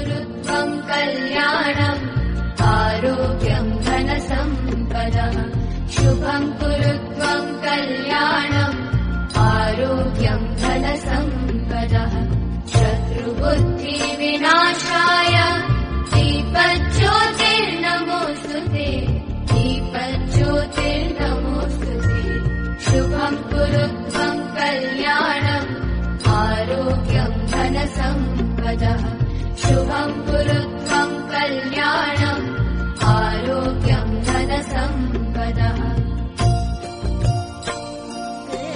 कुरु त्वं कल्याणम् आरोग्यं धनसम्पदः शुभं कुरु त्वं कल्याणम् आरोग्यं धनसम्पदः शत्रुबुद्धिविनाशाय दीपज्योतिर्नमोऽस्तुते दीपज्योतिर्नमोऽस्तुते शुभं कुरु त्वं कल्याणम् आरोग्यं धनसम्पदः शुभं कुरु